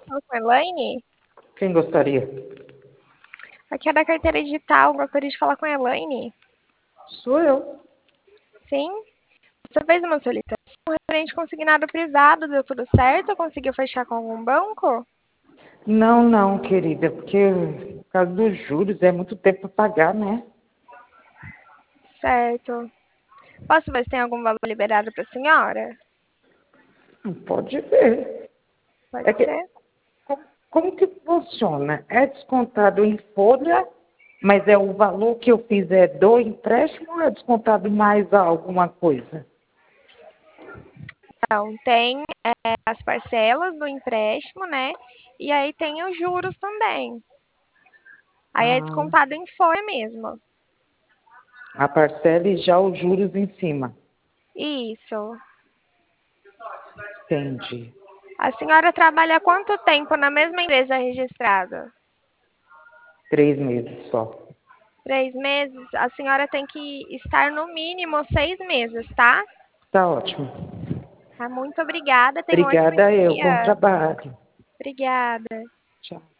Fala com a Elaine? Quem gostaria? Aqui é da carteira digital, gostaria de falar com a Elaine. Sou eu. Sim? Você fez uma solicitação referente consignado privado, deu tudo certo? Conseguiu fechar com algum banco? Não, não, querida, porque por causa dos juros é muito tempo para pagar, né? Certo. Posso ver se tem algum valor liberado para a senhora? Não pode ver. Pode É que, ser. como que funciona? É descontado em folha, mas é o valor que eu fizer do empréstimo ou é descontado mais alguma coisa? Então, tem as parcelas do empréstimo, né? E aí tem os juros também. Aí é Ah, descontado em folha mesmo. a parcela e já os juros em cima. Isso. Entendi. A senhora trabalha há quanto tempo na mesma empresa registrada? 3 meses só. 3 meses? A senhora tem que estar no mínimo 6 meses, tá? Tá ótimo. Tá, muito obrigada. Tenha um ótimo Obrigada eu. Bom dia. trabalho. Obrigada. Tchau.